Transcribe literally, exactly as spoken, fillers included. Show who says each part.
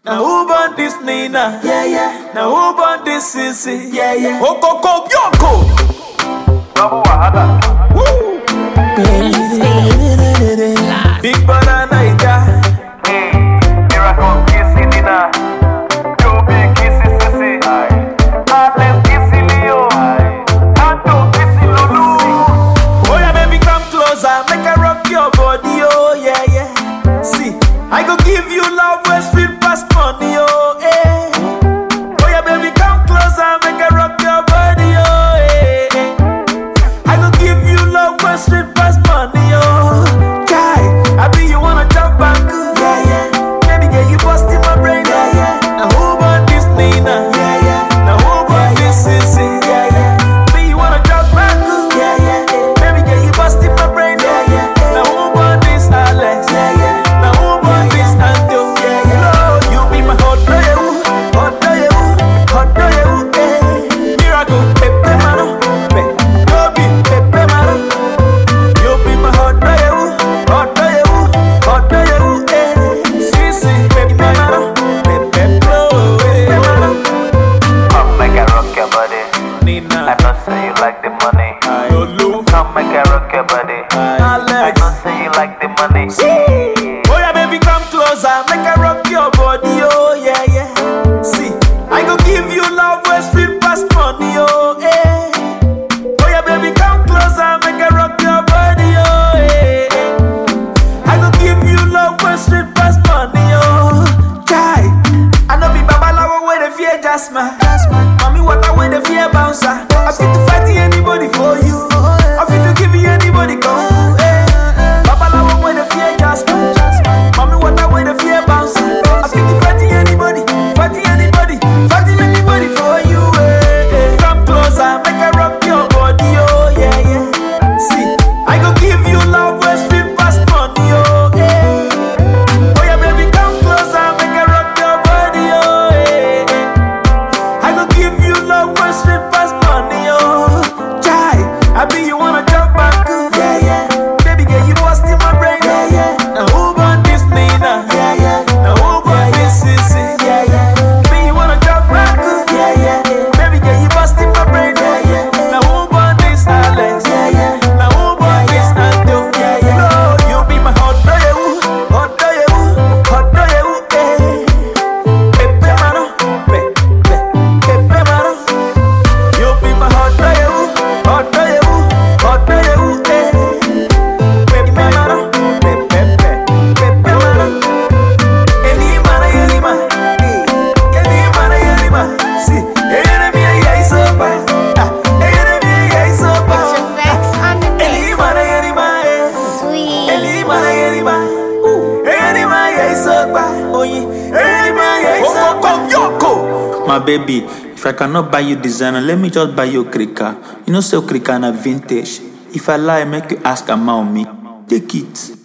Speaker 1: Now who born this Nina?
Speaker 2: Yeah, yeah.
Speaker 1: Now who born this Sissy?
Speaker 2: Yeah, yeah.
Speaker 1: Okoko Bioko.
Speaker 3: Double wahala.
Speaker 1: Woo. Big brother Naija.
Speaker 3: Hey, miracle kissy Nina. Joe big kissy Sissy. Heartless kissy Leo. Kanto kissy Lulu.
Speaker 1: Oh yeah, baby, come closer. Make I rock your body. Oh yeah, yeah. See, I go give you love where sweet past money. Oh eh. Oh yeah, baby, come closer. Make I rock your body. Oh eh. I go give you love where sweet past money. Oh, guy, I be you wanna jump back.
Speaker 2: Yeah, yeah.
Speaker 1: Baby, girl, you busting my brain.
Speaker 2: Yeah, yeah.
Speaker 1: Now who born this Nina?
Speaker 2: Yeah, yeah.
Speaker 1: Now who born this Sissy?
Speaker 2: Yeah, yeah.
Speaker 1: Me, you wanna jump back?
Speaker 2: Yeah, yeah.
Speaker 1: Baby, girl, you busting my brain.
Speaker 2: Yeah, yeah.
Speaker 1: Now who born this Alex?
Speaker 2: Yeah, yeah.
Speaker 1: Now who born this Anto?
Speaker 2: Yeah, yeah.
Speaker 1: Lord, you be my hot dog, hot dog, hot dog, eh. Miracle, pepe mano, pe, Toby, pepe mano. You be my hot dog, hot dog, hot dog, eh. Sissy, pepe mano, pepe pro, pepe mano.
Speaker 3: Come make I rock your body. I
Speaker 1: Nina,
Speaker 3: know say you like the money.
Speaker 1: Lulu,
Speaker 3: Come make I rock your body. I
Speaker 1: Alex.
Speaker 3: know say you like the money.
Speaker 1: Oh yeah, baby, come closer, make I rock your body, oh yeah, yeah. See, I go give you love where sweet past money, oh eh. Oh yeah, baby, come closer, make I rock your body, oh eh. I go give you love where sweet past money, oh. Chai, I know be babalawo where the fear just man. Mommy, what I wear the fear bouncer. I fit to fight anybody for you. I fit to give you anybody come, eh. Babalawo where the fear just man. Mommy, what I wear the fear bouncer. I fit to fight anybody, fight anybody, fight anybody for you, eh, eh. Come closer, make I rock your body, oh yeah, yeah. See, I go give you love where sweet past money, oh eh. Oh yeah, baby, come closer, make I rock your body, oh eh, eh. I go give you love where sweet past money, oh. Chai, I be you wanna jump back,
Speaker 2: Yeah, yeah.
Speaker 1: baby girl, you busting my brain.
Speaker 2: Yeah, yeah.
Speaker 1: Now who born this Nina?
Speaker 2: Yeah, yeah.
Speaker 1: Now who born this Sissy?
Speaker 2: Yeah, yeah.
Speaker 1: Me, you wanna jump back?
Speaker 2: Yeah, yeah.
Speaker 1: Baby girl, you busting my brain.
Speaker 2: Yeah, yeah.
Speaker 1: Now who born this Alex?
Speaker 2: Yeah, yeah.
Speaker 1: Now who born this Anto?
Speaker 2: Yeah, yeah.
Speaker 1: Lord, you be my hot dog, hot dog, hot dog, eh. Pepe mano, pe, pe, pepe mano. You be my hot dog, hot dog, hot dog, eh. Pepe mano, pe, pe, pe, pepe mano. Any man, any man, eh. Any man, any man. See, enemy, I so bad. Ah, enemy, I so
Speaker 4: It's your
Speaker 1: bad.
Speaker 4: vex on the
Speaker 1: Any
Speaker 4: beat.
Speaker 1: man, any man, eh.
Speaker 4: Sweet.
Speaker 1: Any man, any man. Ooh, any man, yeah, so bad. Oh yeah, any man, yeah, so bad. Yoko.
Speaker 5: My baby, if I cannot buy you designer, let me just buy you krika. You know, so krika na vintage. If I lie, make you ask about me. Take it.